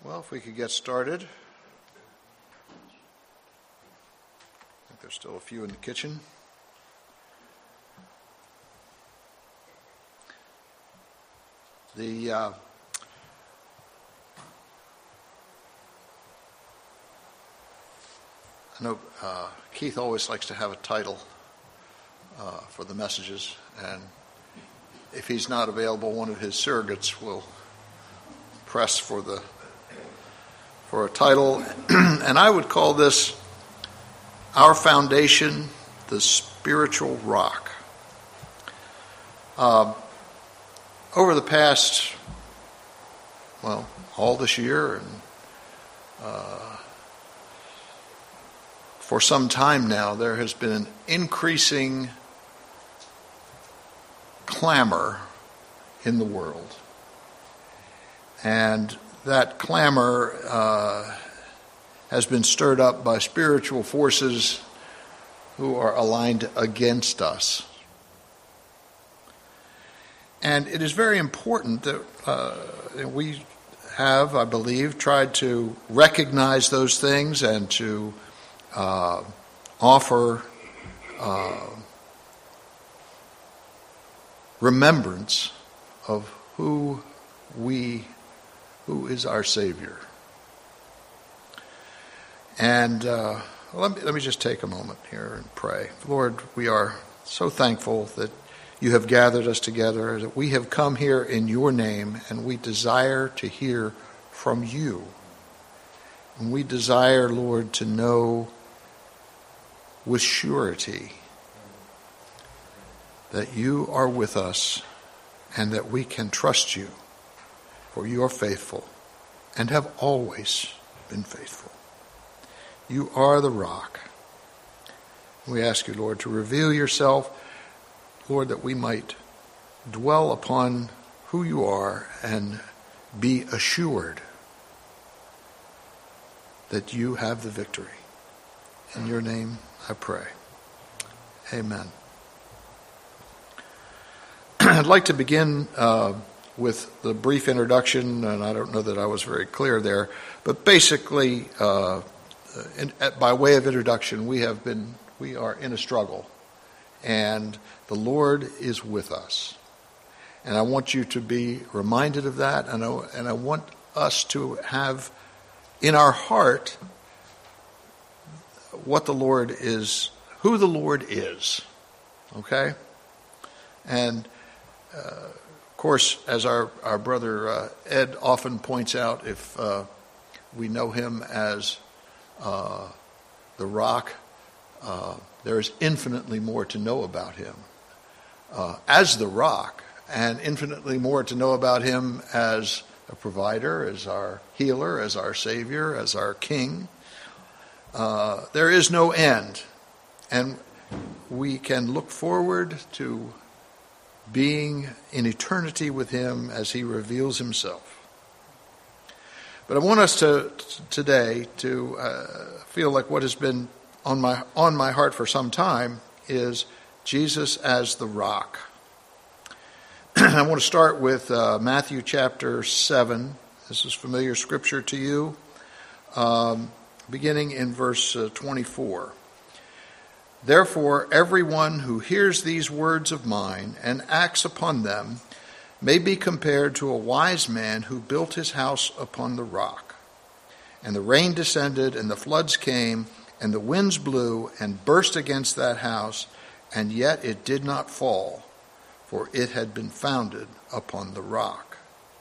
Well, if we could get started. I think there's still a few in the kitchen. I know Keith always likes to have a title for the messages, and if he's not available, one of his surrogates will press for a title, and I would call this Our Foundation, the Spiritual Rock. Over the past, all this year and for some time now, there has been an increasing clamor in the world. And that clamor has been stirred up by spiritual forces who are aligned against us. And it is very important that we have, I believe, tried to recognize those things and to offer remembrance of who is our Savior. And let me just take a moment here and pray. Lord, we are so thankful that you have gathered us together, that we have come here in your name, and we desire to hear from you. And we desire, Lord, to know with surety that you are with us and that we can trust you, for you are faithful and have always been faithful. You are the rock. We ask you, Lord, to reveal yourself, Lord, that we might dwell upon who you are and be assured that you have the victory. In your name I pray. Amen. I'd like to begin with the brief introduction, and I don't know that I was very clear there, but basically, by way of introduction, we are in a struggle, and the Lord is with us. And I want you to be reminded of that, and I want us to have in our heart what the Lord is, who the Lord is, okay? And of course, as our brother Ed often points out, if we know him as the rock, there is infinitely more to know about him as the rock, and infinitely more to know about him as a provider, as our healer, as our Savior, as our King. There is no end, and we can look forward to being in eternity with him as he reveals himself. But I want us today to feel like what has been on my heart for some time is Jesus as the rock. I want to start with Matthew chapter 7. This is familiar scripture to you, beginning in verse 24. Therefore, everyone who hears these words of mine and acts upon them may be compared to a wise man who built his house upon the rock. And the rain descended, and the floods came, and the winds blew and burst against that house, and yet it did not fall, for it had been founded upon the rock.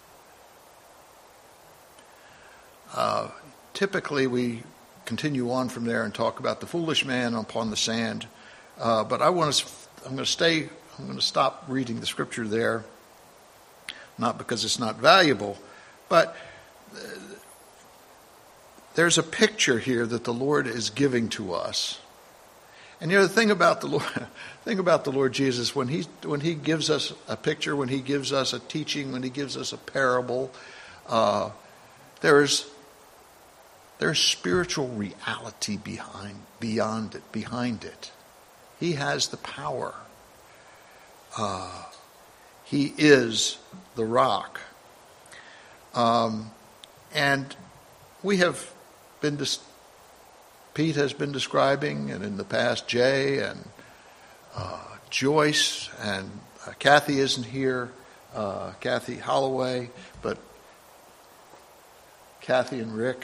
Typically, we continue on from there and talk about the foolish man upon the sand, but I'm going to stop reading the scripture there, not because it's not valuable, but there's a picture here that the Lord is giving to us. And the thing about the Lord Jesus, when he gives us a picture, when he gives us a teaching, when he gives us a parable, there's spiritual reality behind it. He has the power. He is the rock. And we have been, Pete has been describing, and in the past Jay and Joyce, and Kathy isn't here, Kathy Holloway, but Kathy and Rick,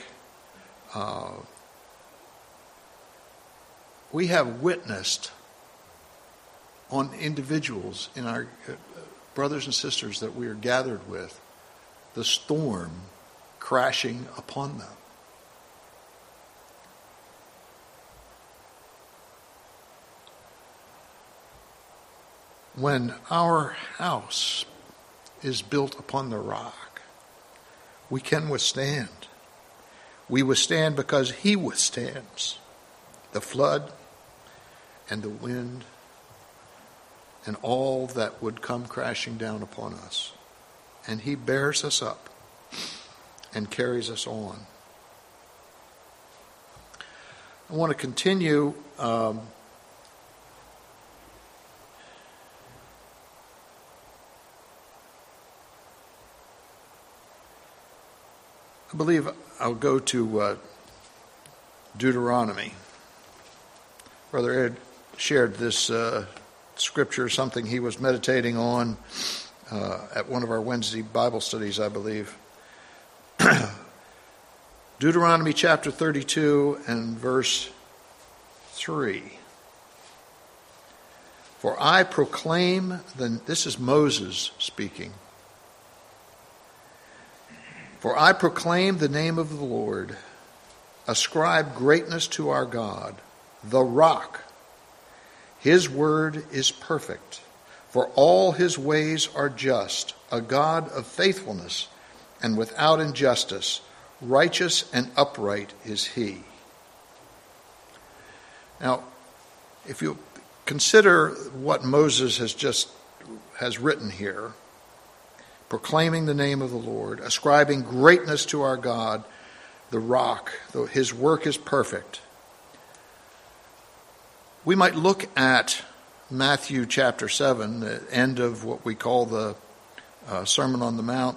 we have witnessed on individuals in our brothers and sisters that we are gathered with, the storm crashing upon them. When our house is built upon the rock, we can withstand. We withstand because He withstands the flood and the wind and all that would come crashing down upon us. And He bears us up and carries us on. I want to continue I believe I'll go to Deuteronomy. Brother Ed shared this scripture, something he was meditating on at one of our Wednesday Bible studies, I believe. Deuteronomy chapter 32 and verse 3. For I proclaim, this is Moses speaking. For I proclaim the name of the Lord, ascribe greatness to our God, the rock. His word is perfect, for all His ways are just, a God of faithfulness and without injustice. Righteous and upright is He. Now, if you consider what Moses has written here, proclaiming the name of the Lord, ascribing greatness to our God, the rock, though His work is perfect. We might look at Matthew chapter 7, the end of what we call the Sermon on the Mount.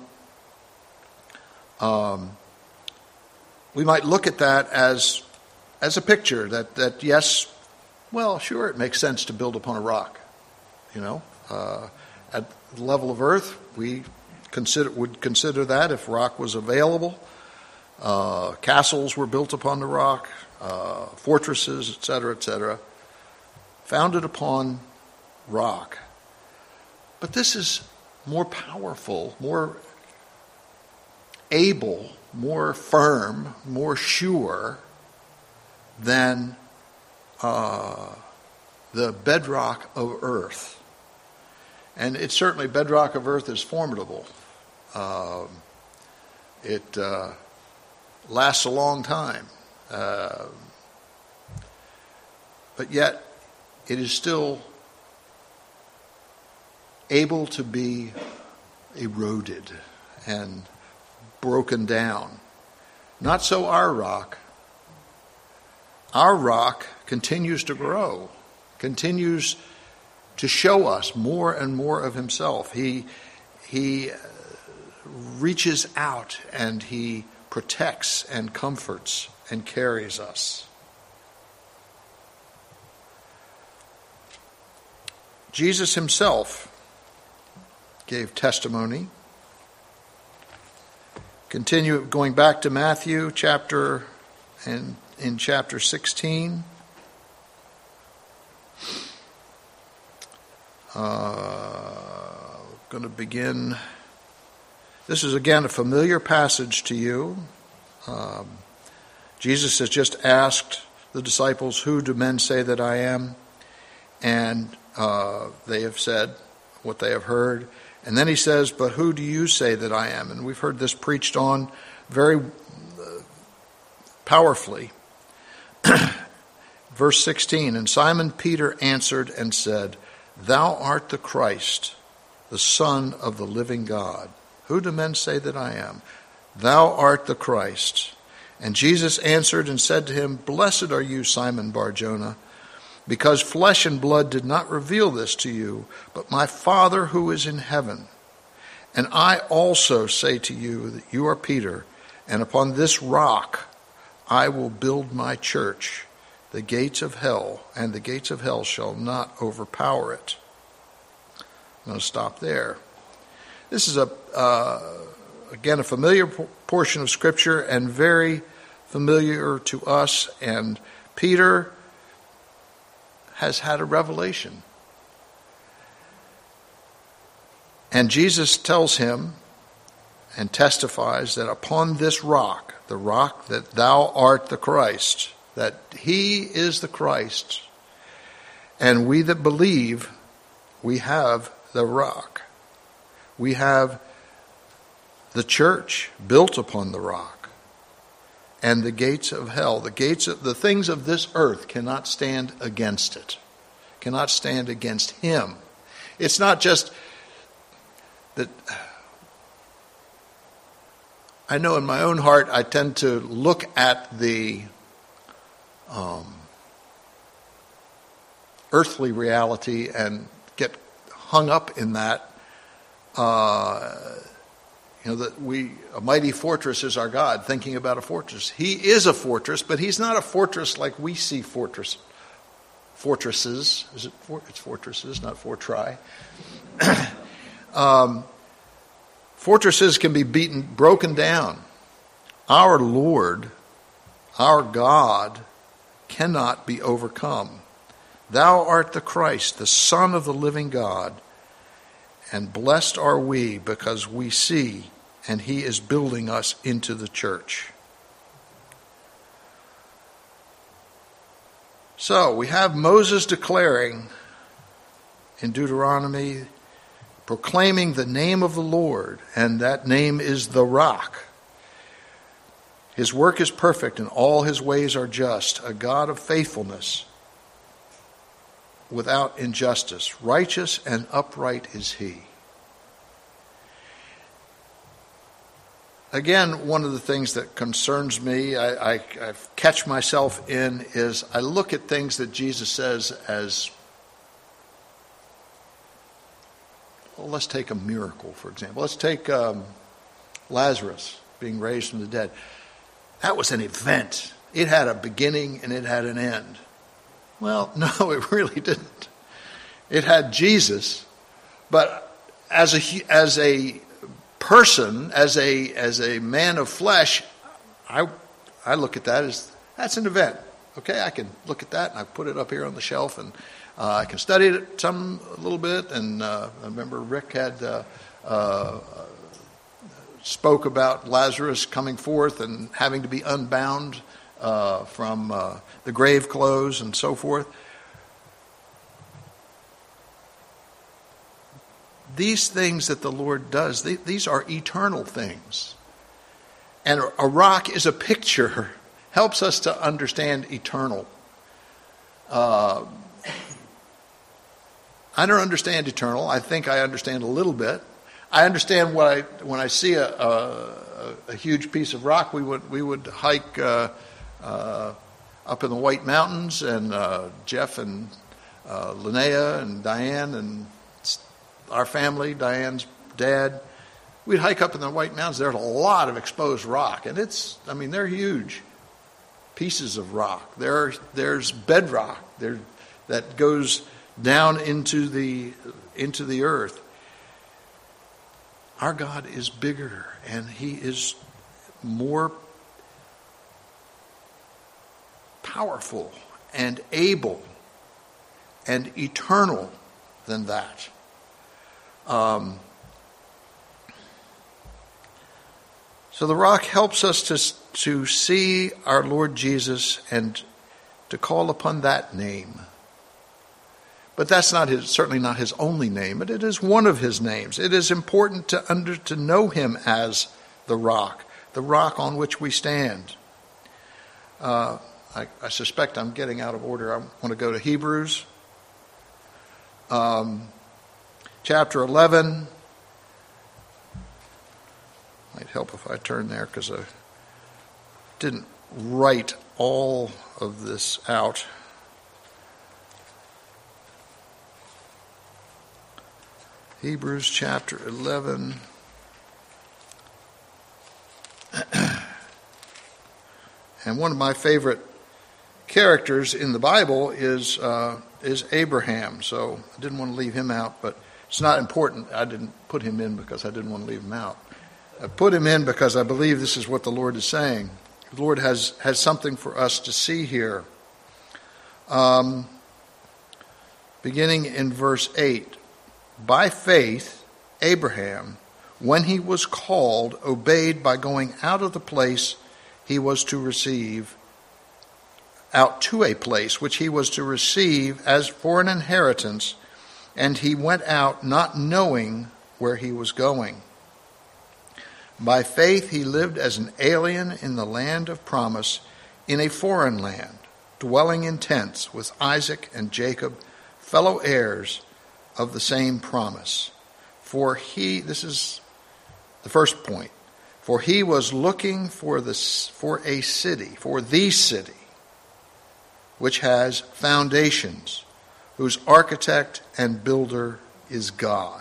We might look at that as a picture that yes, well, sure, it makes sense to build upon a rock. At the level of earth, we would consider that if rock was available. Castles were built upon the rock, fortresses, etc., founded upon rock. But this is more powerful, more able, more firm, more sure than the bedrock of earth. And it's certainly, bedrock of earth is formidable. It lasts a long time. But yet, it is still able to be eroded and broken down. Not so our rock. Our rock continues to grow, continues to show us more and more of Himself. He reaches out and He protects and comforts and carries us. Jesus Himself gave testimony. Continue going back to Matthew chapter 16. Going to begin. This is again a familiar passage to you. Jesus has just asked the disciples, "Who do men say that I am?" And they have said what they have heard. And then He says, "But who do you say that I am?" And we've heard this preached on very powerfully. Verse 16, "And Simon Peter answered and said, Thou art the Christ, the Son of the living God. Who do men say that I am? Thou art the Christ. And Jesus answered and said to him, Blessed are you, Simon Bar-Jonah, because flesh and blood did not reveal this to you, but my Father who is in heaven. And I also say to you that you are Peter, and upon this rock I will build my church. The gates of hell shall not overpower it. I'm going to stop there. This is again a familiar portion of Scripture and very familiar to us. And Peter has had a revelation. And Jesus tells him and testifies that upon this rock, the rock that thou art the Christ, that he is the Christ, and we that believe, we have the rock. We have the church built upon the rock. And the gates of hell, the things of this earth cannot stand against it. Cannot stand against him. It's not just that. I know in my own heart I tend to look at the earthly reality and get hung up in that. That a mighty fortress is our God, thinking about a fortress. He is a fortress, but he's not a fortress like we see fortresses. It's fortresses, not fortri. Fortresses can be broken down. Our Lord, our God, cannot be overcome. Thou art the Christ, the Son of the living God, and blessed are we because we see, and he is building us into the church. So we have Moses declaring in Deuteronomy, proclaiming the name of the Lord, and that name is the rock. His work is perfect and all his ways are just, a God of faithfulness without injustice. Righteous and upright is he. Again, one of the things that concerns me, I catch myself in, is I look at things that Jesus says as, well, let's take a miracle, for example. Let's take Lazarus being raised from the dead. That was an event. It had a beginning and it had an end. Well, no, it really didn't. It had Jesus, but as a person, as a man of flesh, I look at that as that's an event. Okay, I can look at that and I put it up here on the shelf and I can study it a little bit. And I remember Rick had spoke about Lazarus coming forth and having to be unbound from the grave clothes and so forth. These things that the Lord does, these are eternal things. And a rock is a picture, helps us to understand eternal. I don't understand eternal. I think I understand a little bit. I understand when I see a huge piece of rock, we would hike up in the White Mountains, and Jeff and Linnea and Diane and our family, Diane's dad, we'd hike up in the White Mountains. There's a lot of exposed rock, and they're huge pieces of rock. There's bedrock that goes down into the earth. Our God is bigger, and he is more powerful and able and eternal than that. So the rock helps us to see our Lord Jesus and to call upon that name. But that's certainly not his only name, but it is one of his names. It is important to know him as the rock on which we stand. I suspect I'm getting out of order. I want to go to Hebrews. Chapter 11. Might help if I turn there because I didn't write all of this out. Hebrews chapter 11. And one of my favorite characters in the Bible is Abraham. So I didn't want to leave him out, but it's not important. I didn't put him in because I didn't want to leave him out. I put him in because I believe this is what the Lord is saying. The Lord has something for us to see here. Beginning in verse 8. By faith, Abraham, when he was called, obeyed by going out of the place he was to receive, out to a place which he was to receive as for an inheritance, and he went out not knowing where he was going. By faith he lived as an alien in the land of promise, in a foreign land, dwelling in tents with Isaac and Jacob, fellow heirs of the same promise. For he, this is the first point, for he was looking for the city, which has foundations, whose architect and builder is God.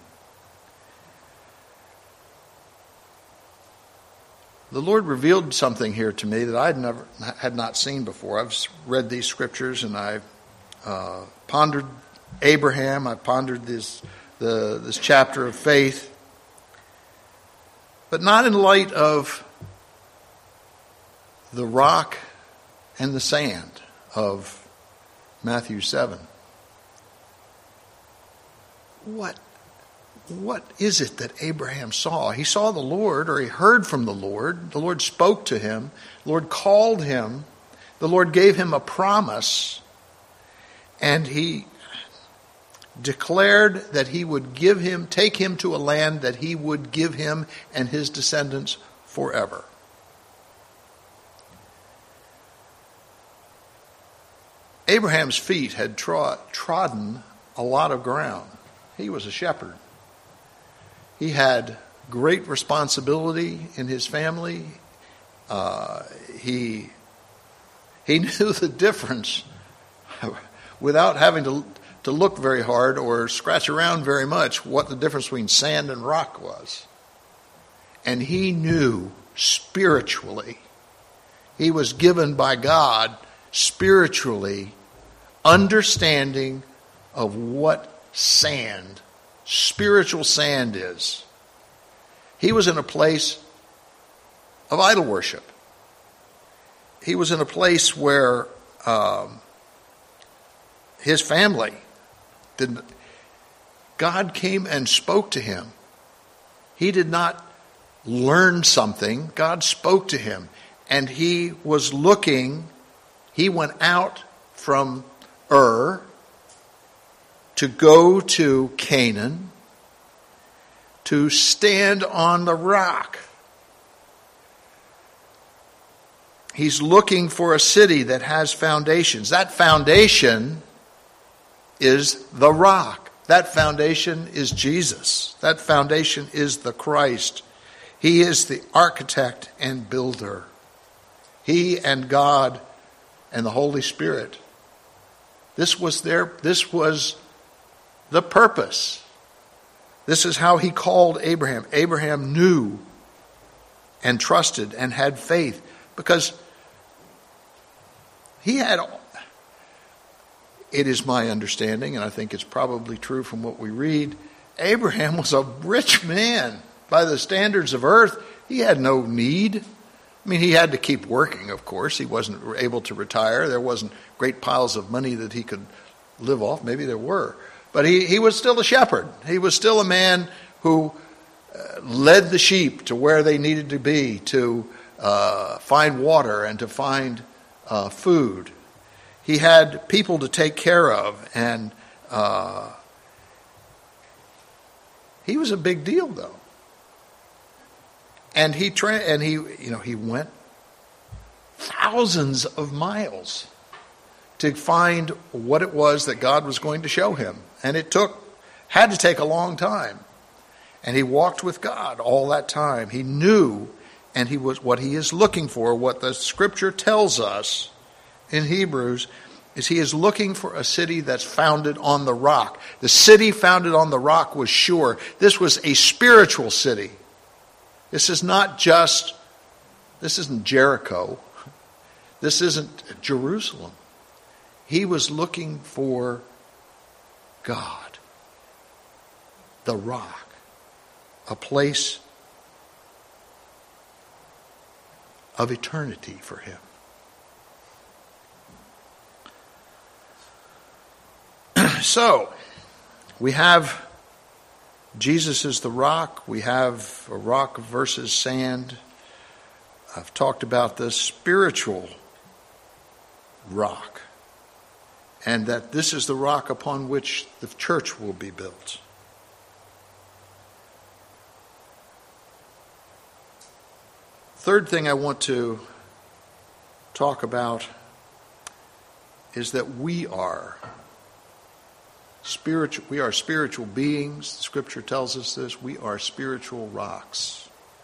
The Lord revealed something here to me that I had not seen before. I've read these scriptures and I've pondered Abraham. I pondered this chapter of faith, but not in light of the rock and the sand of Matthew 7. What is it that Abraham saw? He saw the Lord, or he heard from the Lord. The Lord spoke to him. The Lord called him. The Lord gave him a promise. And he declared that he would take him to a land that he would give him and his descendants forever. Abraham's feet had trodden a lot of ground. He was a shepherd. He had great responsibility in his family. He knew the difference without having to look very hard or scratch around very much what the difference between sand and rock was. And he knew spiritually, he was given by God spiritually understanding of what spiritual sand is. He was in a place of idol worship. He was in a place where his family God came and spoke to him. He did not learn something. God spoke to him. And he was looking. He went out from Ur to go to Canaan, to stand on the rock. He's looking for a city that has foundations. That foundation is the rock. That foundation is Jesus. That foundation is the Christ. He is the architect and builder. He and God and the Holy Spirit. This was the purpose. This is how he called Abraham. Abraham knew and trusted and had faith because he had, it is my understanding, and I think it's probably true from what we read, Abraham was a rich man. By the standards of earth, he had no need. I mean, he had to keep working, of course. He wasn't able to retire. There wasn't great piles of money that he could live off. Maybe there were. But he was still a shepherd. He was still a man who led the sheep to where they needed to be to find water and to find food. He had people to take care of, and he was a big deal, though. And he went thousands of miles to find what it was that God was going to show him. And it had to take a long time. And he walked with God all that time. He knew, and he was what he is looking for, what the scripture tells us in Hebrews, is he is looking for a city that's founded on the rock. The city founded on the rock was sure. This was a spiritual city. This isn't Jericho. This isn't Jerusalem. He was looking for God, the rock, a place of eternity for him. So, we have Jesus is the rock. We have a rock versus sand. I've talked about this spiritual rock, and that this is the rock upon which the church will be built. Third thing I want to talk about is that we are spiritual beings. The Scripture tells us this. We are spiritual rocks.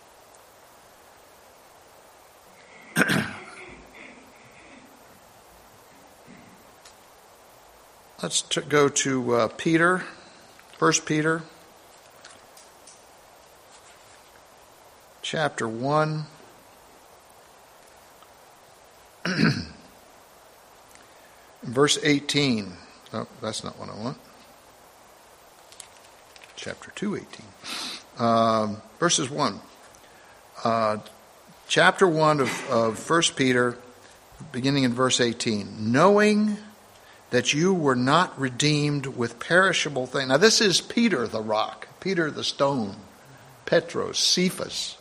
Let's go to Peter, 1 Peter, chapter 1. Verse 18. Oh, that's not what I want. Chapter 2, 18. Verses 1. Chapter 1 of 1 Peter, beginning in verse 18. Knowing that you were not redeemed with perishable things. Now this is Peter the rock, Peter the stone, Petros, Cephas.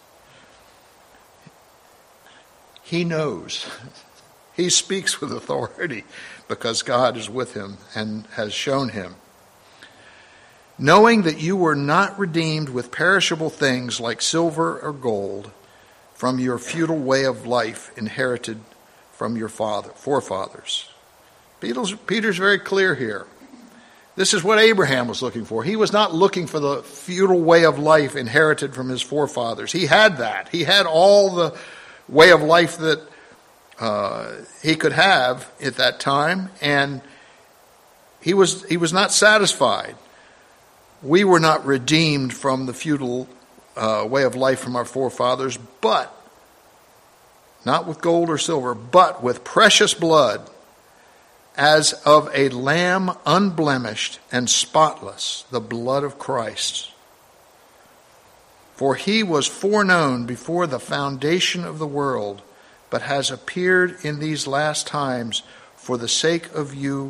He knows. He speaks with authority because God is with him and has shown him. Knowing that you were not redeemed with perishable things like silver or gold from your futile way of life inherited from your forefathers. Peter's very clear here. This is what Abraham was looking for. He was not looking for the futile way of life inherited from his forefathers. He had that. He had all the way of life that he could have at that time, and he was not satisfied. We were not redeemed from the futile way of life from our forefathers, but not with gold or silver, but with precious blood, as of a lamb unblemished and spotless, the blood of Christ. For he was foreknown before the foundation of the world, but has appeared in these last times for the sake of you,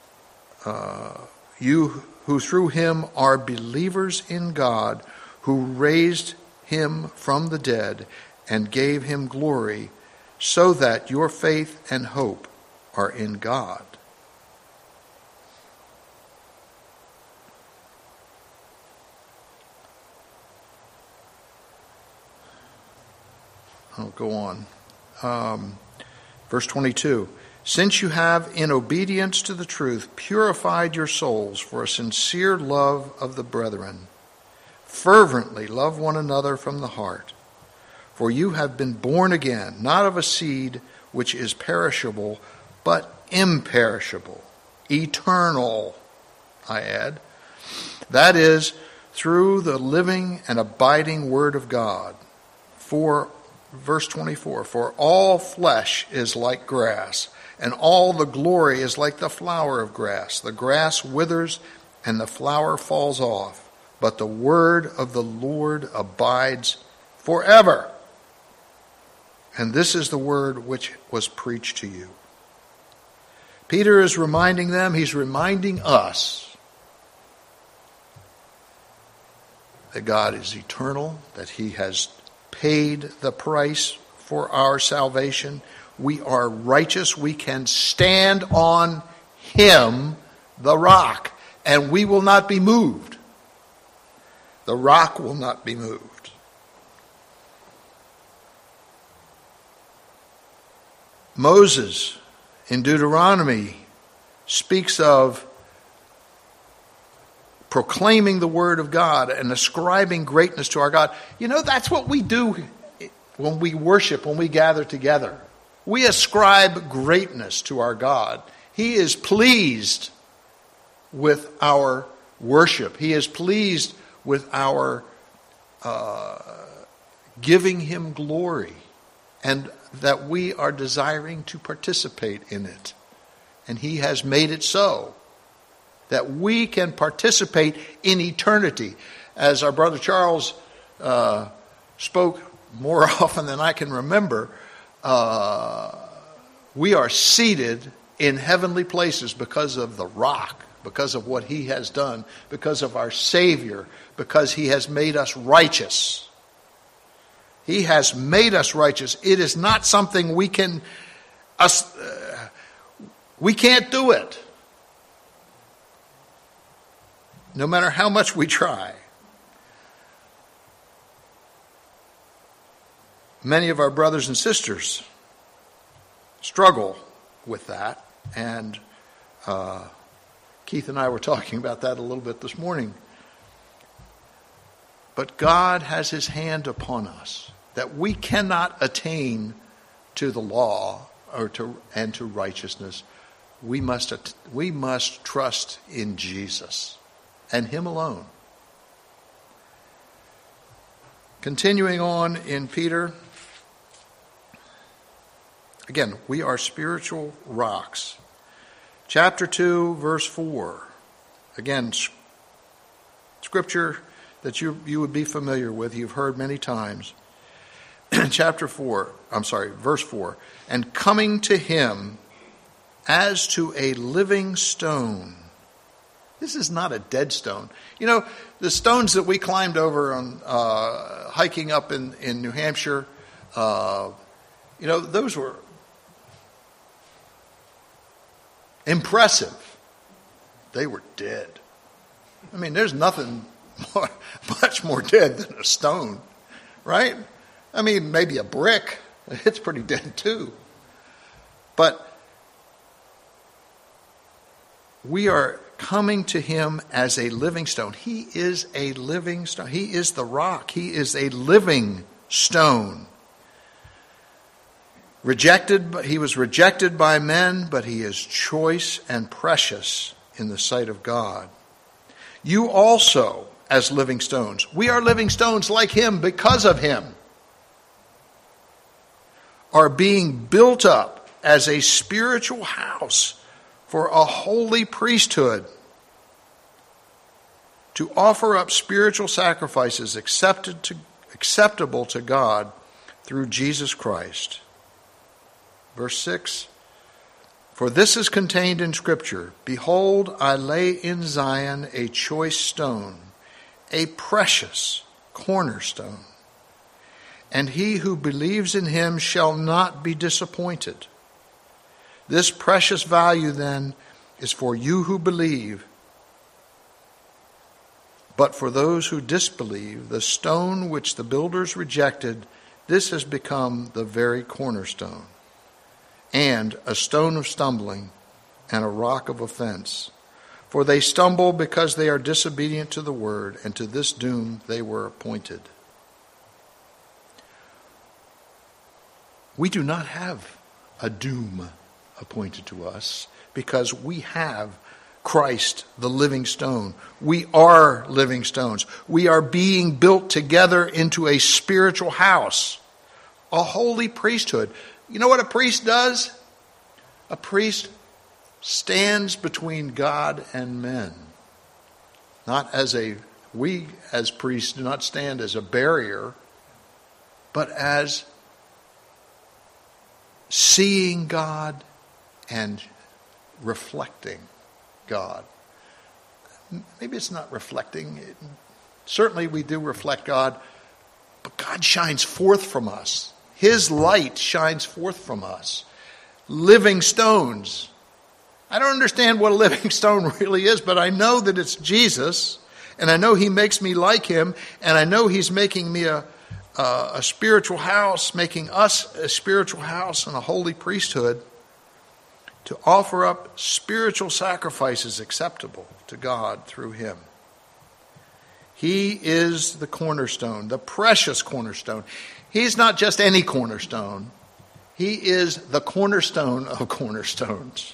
you who through him are believers in God, who raised him from the dead and gave him glory, so that your faith and hope are in God. I'll go on. Verse 22. Since you have, in obedience to the truth, purified your souls for a sincere love of the brethren, fervently love one another from the heart. For you have been born again, not of a seed which is perishable, but imperishable, eternal, I add. That is, through the living and abiding Word of God. For, verse 24, for all flesh is like grass, and all the glory is like the flower of grass. The grass withers, and the flower falls off, but the word of the Lord abides forever. And this is the word which was preached to you. Peter is reminding them, he's reminding us that God is eternal, that he has paid the price for our salvation. We are righteous. We can stand on him, the rock, and we will not be moved. The rock will not be moved. Moses in Deuteronomy speaks of proclaiming the word of God and ascribing greatness to our God. You know, that's what we do when we worship, when we gather together. We ascribe greatness to our God. He is pleased with our worship. He is pleased with our giving him glory. And that we are desiring to participate in it. And he has made it so that we can participate in eternity. As our brother Charles spoke more often than I can remember, we are seated in heavenly places because of the rock, because of what he has done, because of our Savior, because he has made us righteous. He has made us righteous. It is not something we can't do it. No matter how much we try. Many of our brothers and sisters struggle with that, and Keith and I were talking about that a little bit this morning. But God has his hand upon us, that we cannot attain to the law and to righteousness. We must trust in Jesus and him alone. Continuing on in Peter, again, we are spiritual rocks. Chapter 2, verse 4. Again, scripture that you would be familiar with, you've heard many times. Verse 4. And coming to him as to a living stone. This is not a dead stone. You know, the stones that we climbed over on hiking up in New Hampshire, those were impressive. They were dead. I mean, there's nothing much more dead than a stone, right? I mean, maybe a brick. It's pretty dead too. But we are coming to him as a living stone. He is a living stone. He is the rock. He is a living stone. He was rejected by men, but he is choice and precious in the sight of God. You also, as living stones, we are living stones like him because of him, are being built up as a spiritual house for a holy priesthood, to offer up spiritual sacrifices acceptable to God through Jesus Christ. Verse 6, for this is contained in Scripture, behold, I lay in Zion a choice stone, a precious cornerstone, and he who believes in him shall not be disappointed. This precious value, then, is for you who believe. But for those who disbelieve, the stone which the builders rejected, this has become the very cornerstone, and a stone of stumbling, and a rock of offense. For they stumble because they are disobedient to the word, and to this doom they were appointed. We do not have a doom appointed to us because we have Christ, the living stone. We are living stones. We are being built together into a spiritual house, a holy priesthood. You know what a priest does? A priest stands between God and men. We as priests do not stand as a barrier, but as seeing God and reflecting God. Maybe it's not reflecting. Certainly we do reflect God, but God shines forth from us. His light shines forth from us. Living stones. I don't understand what a living stone really is, but I know that it's Jesus, and I know he makes me like him, and I know he's making me a spiritual house, making us a spiritual house and a holy priesthood to offer up spiritual sacrifices acceptable to God through him. He is the cornerstone, the precious cornerstone. He's not just any cornerstone. He is the cornerstone of cornerstones.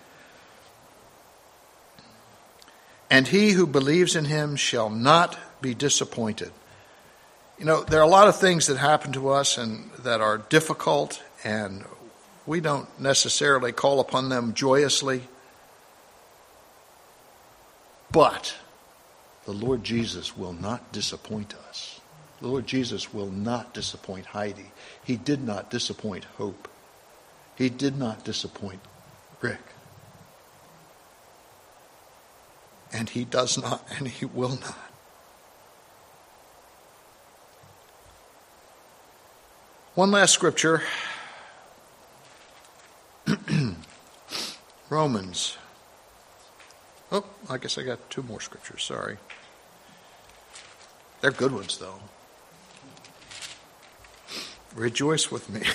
And he who believes in him shall not be disappointed. You know, there are a lot of things that happen to us and that are difficult and we don't necessarily call upon them joyously, but the Lord Jesus will not disappoint us. The Lord Jesus will not disappoint Heidi. He did not disappoint Hope. He did not disappoint Rick. And he does not, and he will not. One last scripture. Romans. Oh, I guess I got two more scriptures, sorry. They're good ones, though. Rejoice with me.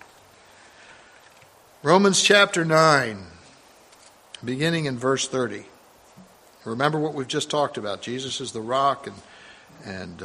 Romans chapter 9, beginning in verse 30. Remember what we've just talked about. Jesus is the rock, and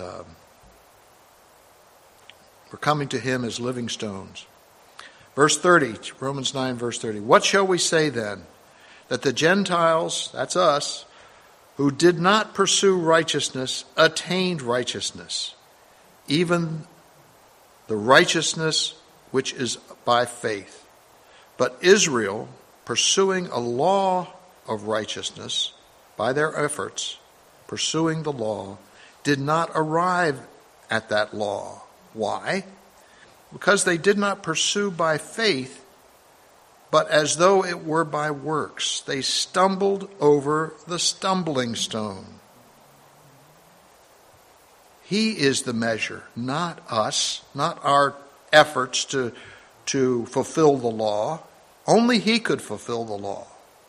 we're coming to him as living stones. Verse 30, Romans 9, verse 30. What shall we say then? That the Gentiles, that's us, who did not pursue righteousness, attained righteousness, even the righteousness which is by faith. But Israel, pursuing a law of righteousness by their efforts, pursuing the law, did not arrive at that law. Why? Because they did not pursue by faith, but as though it were by works. They stumbled over the stumbling stone. He is the measure, not us, not our efforts to fulfill the law. Only he could fulfill the law.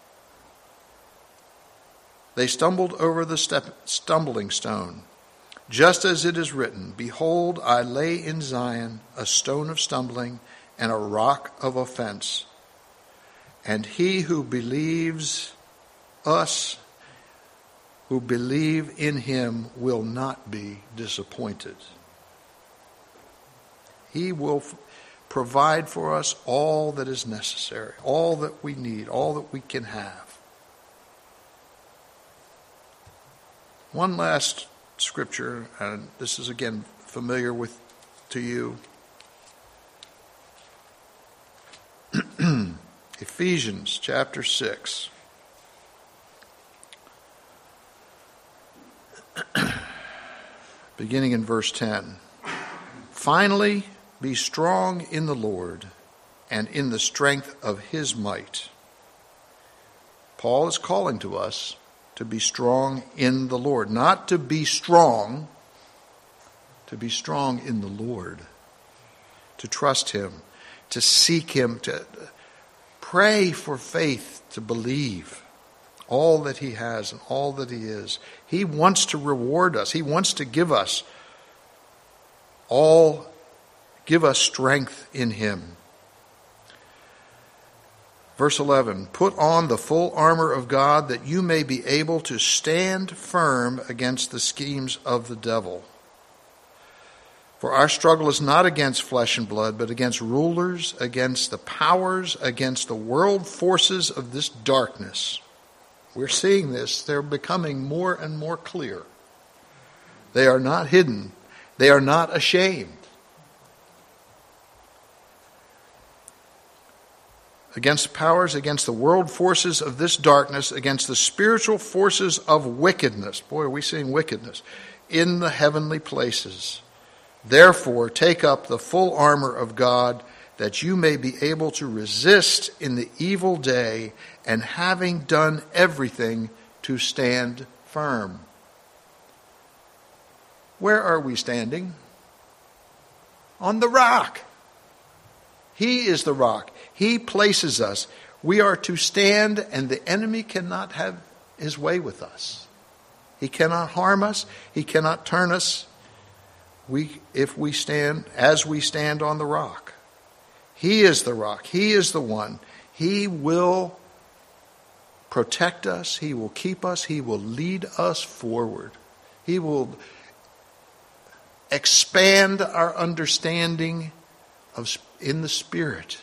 They stumbled over the stumbling stone. Just as it is written, Behold, I lay in Zion a stone of stumbling and a rock of offense. And he who believes us, who believe in him, will not be disappointed. He will provide for us all that is necessary, all that we need, all that we can have. One last scripture, and this is again familiar to you. Ephesians chapter 6. Beginning in verse 10. Finally, be strong in the Lord and in the strength of his might. Paul is calling to us to be strong in the Lord. Not to be strong, to be strong in the Lord. To trust him, to seek him, to pray for faith, to believe all that he has and all that he is. He wants to reward us. He wants to give us strength in him. Verse 11, put on the full armor of God that you may be able to stand firm against the schemes of the devil. For our struggle is not against flesh and blood, but against rulers, against the powers, against the world forces of this darkness. We're seeing this. They're becoming more and more clear. They are not hidden. They are not ashamed. Against powers, against the world forces of this darkness, against the spiritual forces of wickedness. Boy, are we seeing wickedness in the heavenly places. Therefore, take up the full armor of God, that you may be able to resist in the evil day, and having done everything, to stand firm. Where are we standing? On the rock. He is the rock. He places us. We are to stand, and the enemy cannot have his way with us. He cannot harm us. He cannot turn us. If we stand as we stand on the rock. He is the rock. He is the one. He will protect us. He will keep us. He will lead us forward. He will expand our understanding in the Spirit.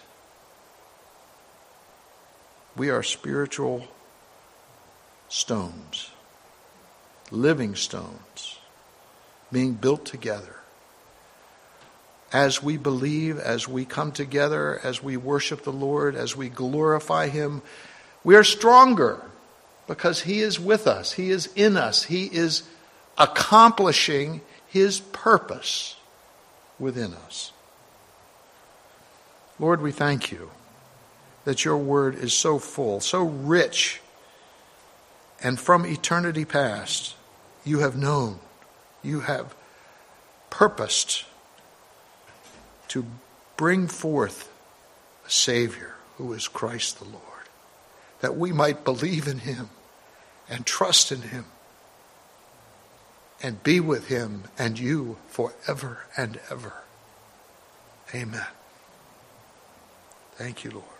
We are spiritual stones, living stones, being built together. as we believe, as we come together, as we worship the Lord, as we glorify him, we are stronger because he is with us. He is in us. He is accomplishing his purpose within us. Lord, we thank you that your word is so full, so rich, and from eternity past, you have known, you have purposed to bring forth a Savior who is Christ the Lord, that we might believe in him and trust in him and be with him and you forever and ever. Amen. Thank you, Lord.